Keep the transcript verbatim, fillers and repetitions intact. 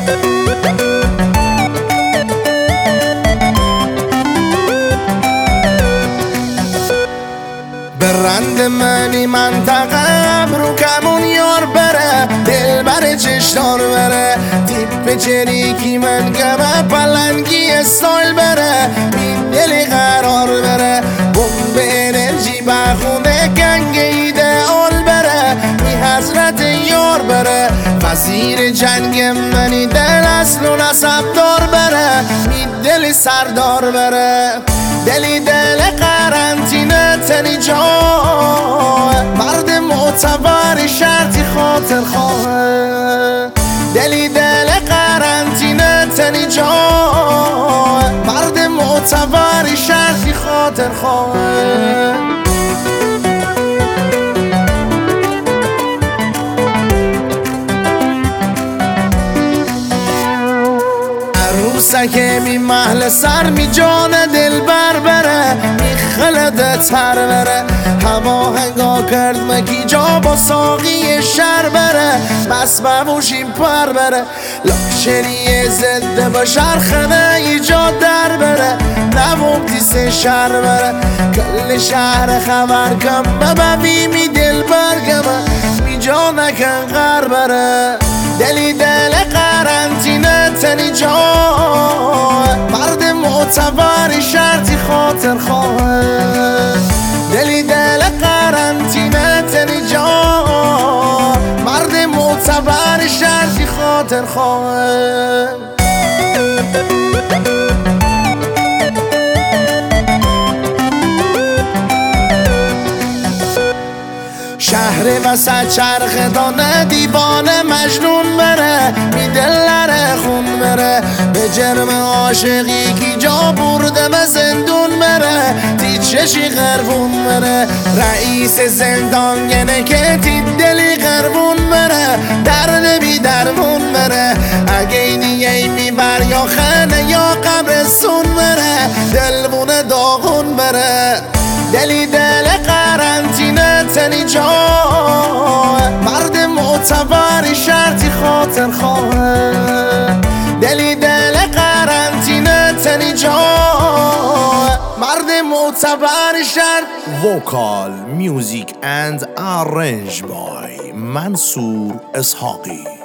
برند منی منطقه رو کمون یار بره، دل بر چشتار بره، تیپ چریکی من گمه پلنگی استایل بره، بین دلی قرار بره، بوم به انرژی بخونه گنگ ایدئال بره، می حضرت یار بره، وزیر جنگ منی دل اصل و نسب دار بره، می دل سردار بره، دلی دل قرنطینه تنی جا، مرد معتبر شرطی خاطر خواه، دلی دل قرنطینه تنی جا، مرد معتبر شرطی خاطر خواه. عروسک می محل سر می جان دل بر بره، می خلده تر بره، هوا هنگا کرد مکی جا با ساقی شر بره، بس ببوشیم پر بره، لاکشری زنده با شرخنه ایجاد در بره، نمومتی سه شر بره، کل شهر خبر کم ببی می دل برگمه، می جا نکن غر بره، دلی دل قرنطینه تنی جا، مرد معتبر شرطی خاطر خواه، دلی دل قرنطینه تنی جا، مرد معتبر شرطی خاطر خواه. شهر وسط چرخ دانه دیوانه مجنون بره، می دلره خون بره، به جرم عاشقی کی جا برده به زندون بره، تی چشی غربون بره، رئیس زندان گنه که تی دلی غربون بره، درد بی درمون بره، اگه اینی ای میبر یا خانه یا قبرستون بره، دلمونه داغون بره، دلی دل قرنطینه تنی جا، مرد معتبر شرطی خاطر خواه، دلی دل قرنطینه تنی جا، مرد معتبر شرط. Vocal music and arranged by Mansoor Ishaqi.